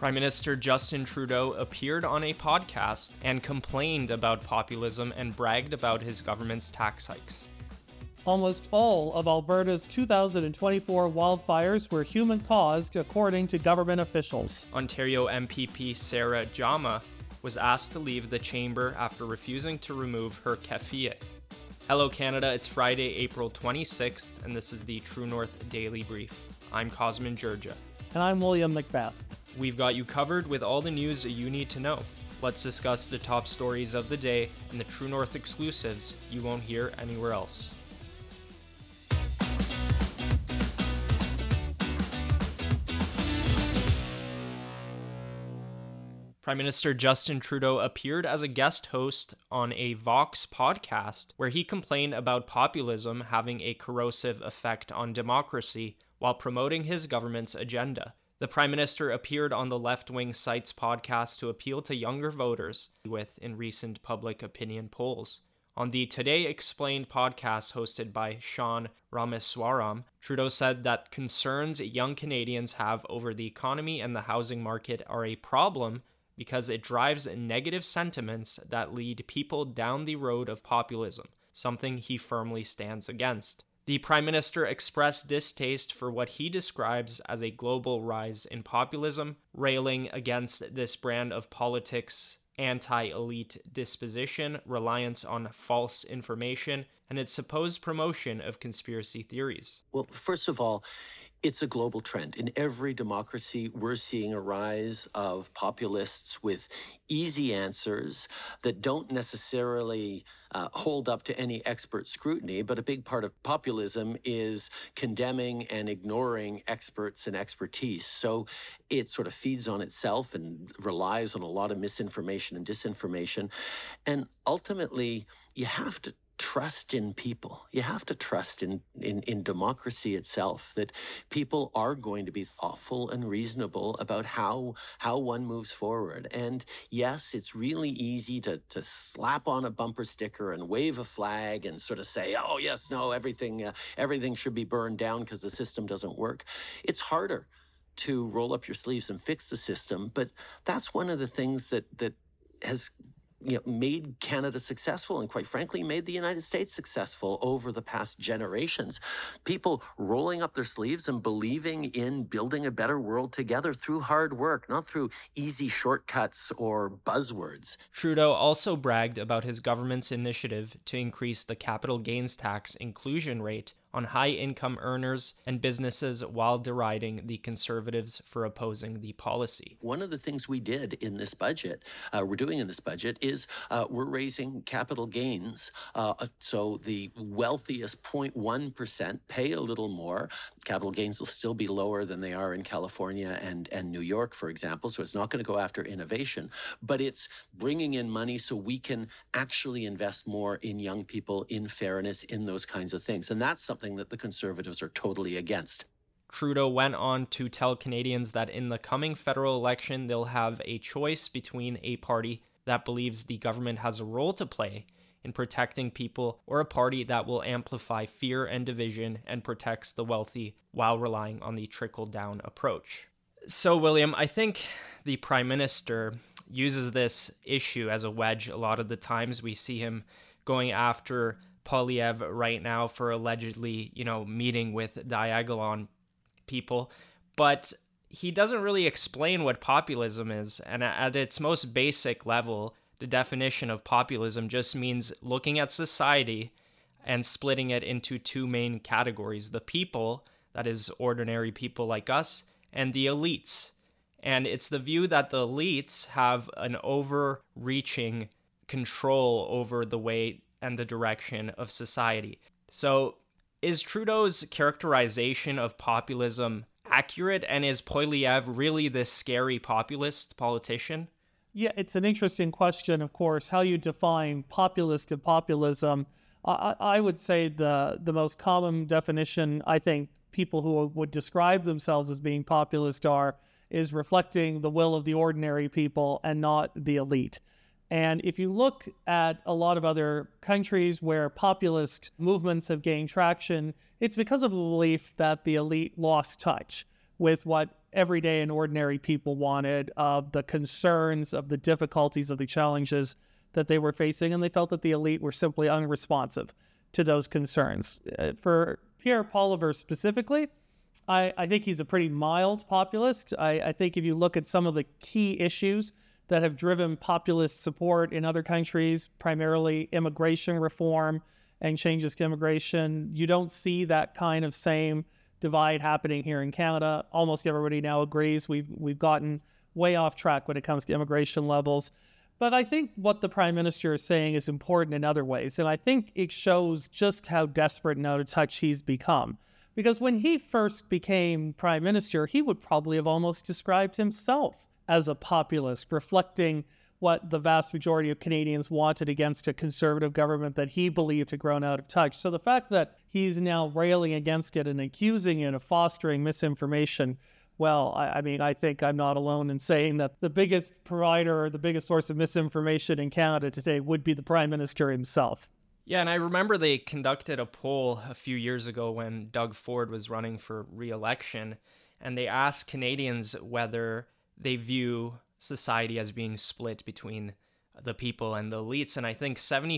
Prime Minister Justin Trudeau appeared on a podcast and complained about populism and bragged about his government's tax hikes. Almost all of Alberta's 2024 wildfires were human-caused, according to government officials. Ontario MPP Sarah Jama was asked to leave the chamber after refusing to remove her keffiyeh. Hello Canada, it's Friday, April 26th, and this is the True North Daily Brief. I'm Cosmin Georgia. And I'm William Macbeth. We've got you covered with all the news you need to know. Let's discuss the top stories of the day and the True North exclusives you won't hear anywhere else. Prime Minister Justin Trudeau appeared as a guest host on a Vox podcast where he complained about populism having a corrosive effect on democracy while promoting his government's agenda. The Prime Minister appeared on the left-wing site's podcast to appeal to younger voters in recent public opinion polls. On the Today Explained podcast hosted by Sean Rameswaram, Trudeau said that concerns young Canadians have over the economy and the housing market are a problem because it drives negative sentiments that lead people down the road of populism, something he firmly stands against. The Prime Minister expressed distaste for what he describes as a global rise in populism, railing against this brand of politics' anti-elite disposition, reliance on false information, and its supposed promotion of conspiracy theories. Well, first of all, it's a global trend. In every democracy, we're seeing a rise of populists with easy answers that don't necessarily hold up to any expert scrutiny, but a big part of populism is condemning and ignoring experts and expertise. So it sort of feeds on itself and relies on a lot of misinformation and disinformation. And ultimately, you have to trust in people. You have to trust in democracy itself, that people are going to be thoughtful and reasonable about how one moves forward. And yes, it's really easy to slap on a bumper sticker and wave a flag and sort of say, oh yes, no, everything should be burned down because the system doesn't work. It's harder to roll up your sleeves and fix the system, but that's one of the things that has made Canada successful and, quite frankly, made the United States successful over the past generations. People rolling up their sleeves and believing in building a better world together through hard work, not through easy shortcuts or buzzwords. Trudeau also bragged about his government's initiative to increase the capital gains tax inclusion rate on high-income earners and businesses while deriding the Conservatives for opposing the policy. One of the things we did in this budget, we're doing in this budget, is we're raising capital gains. So the wealthiest 0.1% pay a little more. Capital gains will still be lower than they are in California and New York, for example. So it's not going to go after innovation, but it's bringing in money so we can actually invest more in young people, in fairness, in those kinds of things. And that's something that the Conservatives are totally against. Trudeau went on to tell Canadians that in the coming federal election, they'll have a choice between a party that believes the government has a role to play in protecting people or a party that will amplify fear and division and protects the wealthy while relying on the trickle-down approach. So, William, I think the Prime Minister uses this issue as a wedge a lot of the times. We see him going after Poilievre right now for allegedly, meeting with Diagolon people, but he doesn't really explain what populism is. And at its most basic level, the definition of populism just means looking at society and splitting it into two main categories: the people, that is ordinary people like us, and the elites. And it's the view that the elites have an overreaching control over the way and the direction of society. So is Trudeau's characterization of populism accurate, and is Poilievre really this scary populist politician? Yeah, it's an interesting question, of course, how you define populist and populism. I would say the most common definition I think people who would describe themselves as being populist is reflecting the will of the ordinary people and not the elite. And if you look at a lot of other countries where populist movements have gained traction, it's because of the belief that the elite lost touch with what everyday and ordinary people wanted, of the concerns, of the difficulties, of the challenges that they were facing, and they felt that the elite were simply unresponsive to those concerns. For Pierre Poilievre specifically, I think he's a pretty mild populist. I think if you look at some of the key issues that have driven populist support in other countries, primarily immigration reform and changes to immigration, you don't see that kind of same divide happening here in Canada. Almost everybody now agrees we've gotten way off track when it comes to immigration levels. But I think what the Prime Minister is saying is important in other ways, and I think it shows just how desperate and out of touch he's become. Because when he first became Prime Minister, he would probably have almost described himself as a populist, reflecting what the vast majority of Canadians wanted against a conservative government that he believed had grown out of touch. So the fact that he's now railing against it and accusing it of fostering misinformation, well, I mean, I think I'm not alone in saying that the biggest provider or the biggest source of misinformation in Canada today would be the Prime Minister himself. Yeah, and I remember they conducted a poll a few years ago when Doug Ford was running for re-election, and they asked Canadians whether they view society as being split between the people and the elites, and I think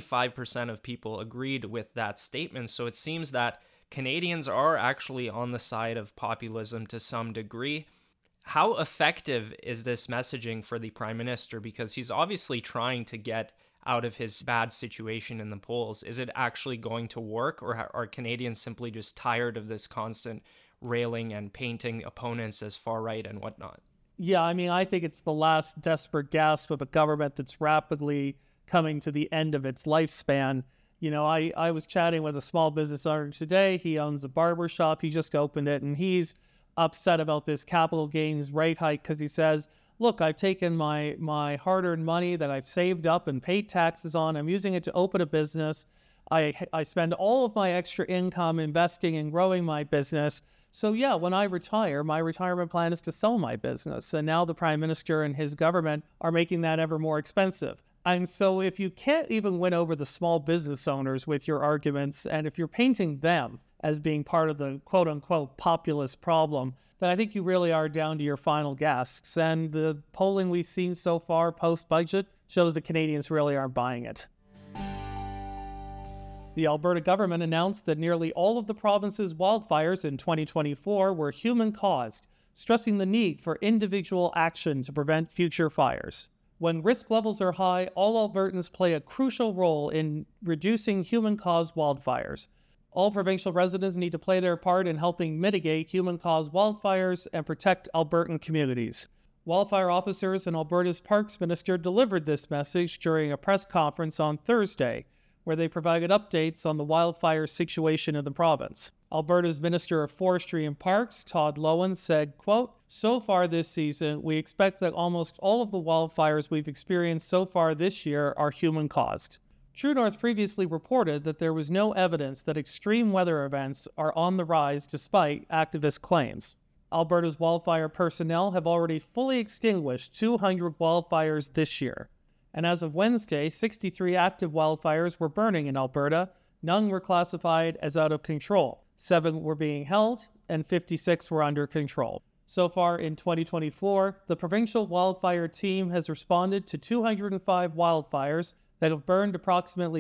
75% of people agreed with that statement. So it seems that Canadians are actually on the side of populism to some degree. How effective is this messaging for the Prime Minister? Because he's obviously trying to get out of his bad situation in the polls. Is it actually going to work, or are Canadians simply just tired of this constant railing and painting opponents as far right and whatnot? Yeah, I mean, I think it's the last desperate gasp of a government that's rapidly coming to the end of its lifespan. You know, I was chatting with a small business owner today. He owns a barber shop. He just opened it, and he's upset about this capital gains rate hike because he says, look, I've taken my hard-earned money that I've saved up and paid taxes on. I'm using it to open a business. I spend all of my extra income investing and growing my business. So yeah, when I retire, my retirement plan is to sell my business. And now the Prime Minister and his government are making that ever more expensive. And so if you can't even win over the small business owners with your arguments, and if you're painting them as being part of the quote-unquote populist problem, then I think you really are down to your final gasps. And the polling we've seen so far post-budget shows that Canadians really aren't buying it. The Alberta government announced that nearly all of the province's wildfires in 2024 were human-caused, stressing the need for individual action to prevent future fires. When risk levels are high, all Albertans play a crucial role in reducing human-caused wildfires. All provincial residents need to play their part in helping mitigate human-caused wildfires and protect Albertan communities. Wildfire officers and Alberta's Parks Minister delivered this message during a press conference on Thursday, where they provided updates on the wildfire situation in the province. Alberta's Minister of Forestry and Parks, Todd Loewen, said, quote, so far this season, we expect that almost all of the wildfires we've experienced so far this year are human-caused. True North previously reported that there was no evidence that extreme weather events are on the rise despite activist claims. Alberta's wildfire personnel have already fully extinguished 200 wildfires this year. And as of Wednesday, 63 active wildfires were burning in Alberta. None were classified as out of control. 7 were being held, and 56 were under control. So far in 2024, the provincial wildfire team has responded to 205 wildfires that have burned approximately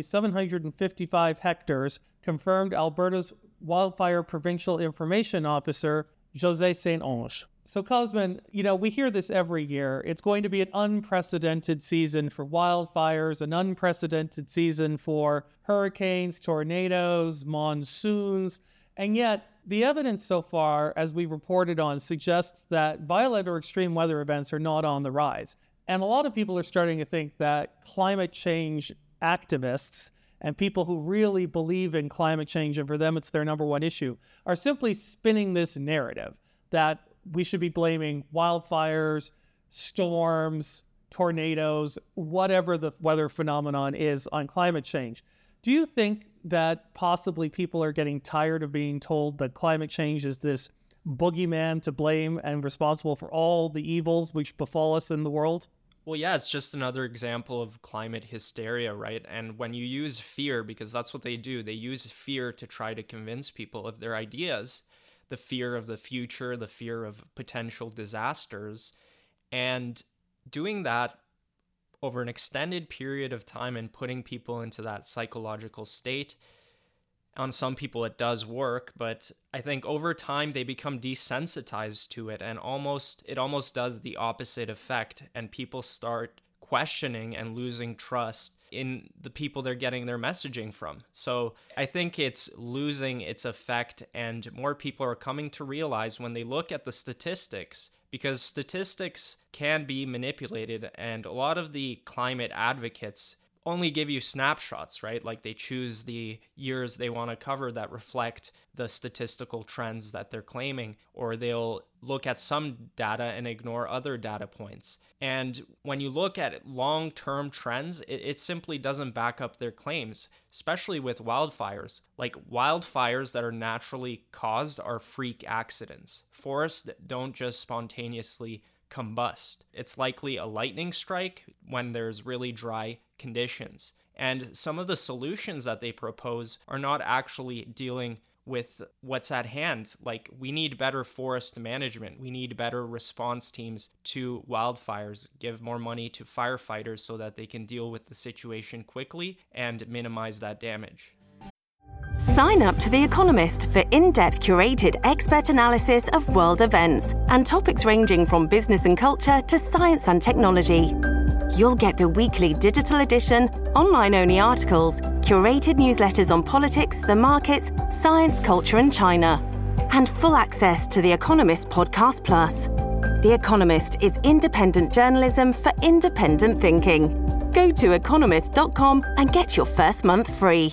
755 hectares, confirmed Alberta's Wildfire Provincial Information Officer, José Saint-Onge. So, Cosmin, we hear this every year. It's going to be an unprecedented season for wildfires, an unprecedented season for hurricanes, tornadoes, monsoons. And yet, the evidence so far, as we reported on, suggests that violent or extreme weather events are not on the rise. And a lot of people are starting to think that climate change activists and people who really believe in climate change, and for them it's their number one issue, are simply spinning this narrative that we should be blaming wildfires, storms, tornadoes, whatever the weather phenomenon is on climate change. Do you think that possibly people are getting tired of being told that climate change is this boogeyman to blame and responsible for all the evils which befall us in the world? Well, yeah, it's just another example of climate hysteria, right? And when you use fear, because that's what they do, they use fear to try to convince people of their ideas, the fear of the future, the fear of potential disasters. And doing that over an extended period of time and putting people into that psychological state, on some people it does work, but I think over time they become desensitized to it, and it almost does the opposite effect, and people start questioning and losing trust in the people they're getting their messaging from. So I think it's losing its effect, and more people are coming to realize when they look at the statistics, because statistics can be manipulated, and a lot of the climate advocates only give you snapshots, right? Like they choose the years they want to cover that reflect the statistical trends that they're claiming, or they'll look at some data and ignore other data points. And when you look at long-term trends, it simply doesn't back up their claims, especially with wildfires. Like wildfires that are naturally caused are freak accidents. Forests don't just spontaneously combust. It's likely a lightning strike when there's really dry conditions. And some of the solutions that they propose are not actually dealing with what's at hand. Like, we need better forest management. We need better response teams to wildfires, give more money to firefighters so that they can deal with the situation quickly and minimize that damage. Sign up to The Economist for in-depth curated expert analysis of world events and topics ranging from business and culture to science and technology. You'll get the weekly digital edition, online-only articles, curated newsletters on politics, the markets, science, culture and China, and full access to The Economist Podcast Plus. The Economist is independent journalism for independent thinking. Go to economist.com and get your first month free.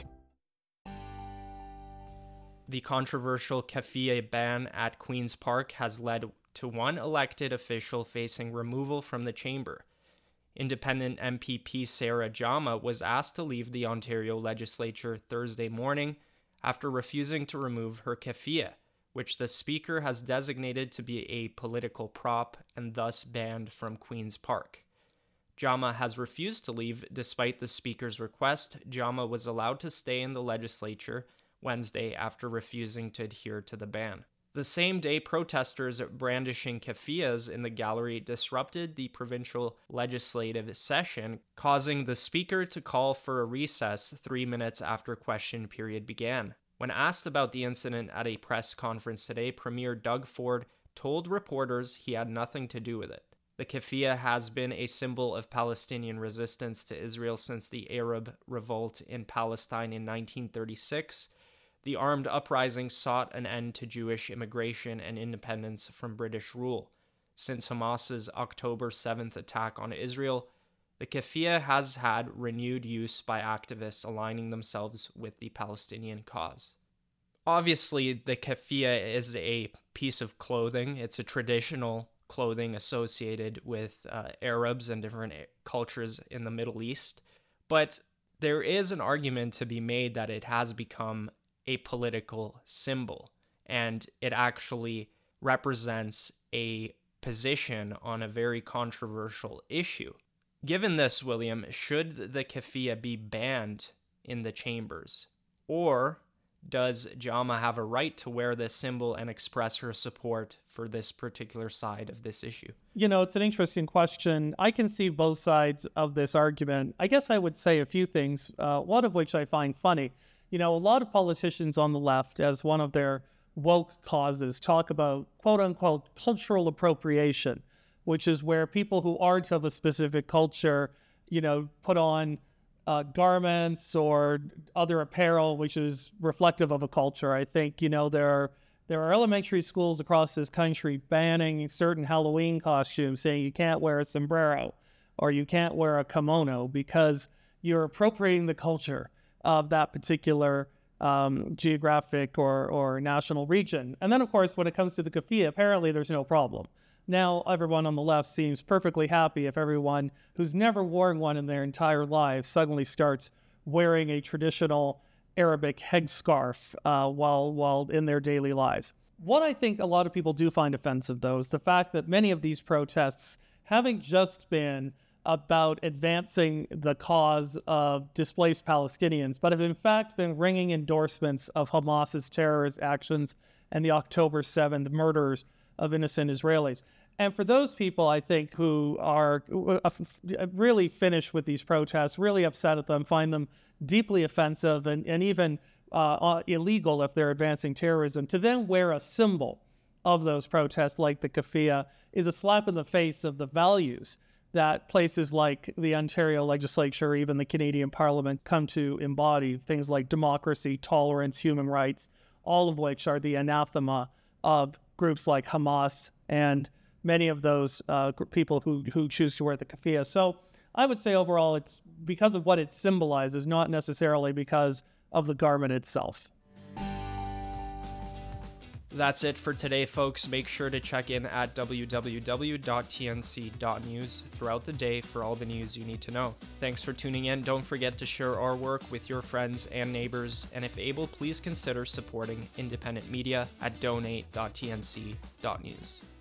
The controversial keffiyeh ban at Queen's Park has led to one elected official facing removal from the chamber. Independent MPP Sarah Jama was asked to leave the Ontario legislature Thursday morning after refusing to remove her keffiyeh, which the speaker has designated to be a political prop and thus banned from Queen's Park. Jama has refused to leave despite the speaker's request. Jama was allowed to stay in the legislature Wednesday after refusing to adhere to the ban. The same day, protesters brandishing keffiyehs in the gallery disrupted the provincial legislative session, causing the speaker to call for a recess 3 minutes after question period began. When asked about the incident at a press conference today, Premier Doug Ford told reporters he had nothing to do with it. The keffiyeh has been a symbol of Palestinian resistance to Israel since the Arab Revolt in Palestine in 1936. The armed uprising sought an end to Jewish immigration and independence from British rule. Since Hamas's October 7th attack on Israel, the keffiyeh has had renewed use by activists aligning themselves with the Palestinian cause. Obviously, the keffiyeh is a piece of clothing. It's a traditional clothing associated with Arabs and different cultures in the Middle East. But there is an argument to be made that it has become a political symbol, and it actually represents a position on a very controversial issue. Given this, William, should the keffiyeh be banned in the chambers? Or does Jama have a right to wear this symbol and express her support for this particular side of this issue? You know, it's an interesting question. I can see both sides of this argument. I guess I would say a few things, one of which I find funny. You know, a lot of politicians on the left, as one of their woke causes, talk about quote-unquote cultural appropriation, which is where people who aren't of a specific culture, you know, put on garments or other apparel which is reflective of a culture. I think, you know, there are elementary schools across this country banning certain Halloween costumes, saying you can't wear a sombrero or you can't wear a kimono because you're appropriating the culture of that particular geographic or national region. And then, of course, when it comes to the keffiyeh, apparently there's no problem. Now, everyone on the left seems perfectly happy if everyone who's never worn one in their entire lives suddenly starts wearing a traditional Arabic headscarf while in their daily lives. What I think a lot of people do find offensive, though, is the fact that many of these protests, having just been about advancing the cause of displaced Palestinians, but have in fact been ringing endorsements of Hamas's terrorist actions and the October 7th murders of innocent Israelis. And for those people, I think, who are really finished with these protests, really upset at them, find them deeply offensive and even illegal if they're advancing terrorism, to then wear a symbol of those protests like the keffiyeh is a slap in the face of the values that places like the Ontario legislature, even the Canadian Parliament, come to embody, things like democracy, tolerance, human rights, all of which are the anathema of groups like Hamas and many of those people who choose to wear the keffiyeh. So I would say overall it's because of what it symbolizes, not necessarily because of the garment itself. That's it for today, folks. Make sure to check in at www.tnc.news throughout the day for all the news you need to know. Thanks for tuning in. Don't forget to share our work with your friends and neighbors, and if able, please consider supporting independent media at donate.tnc.news.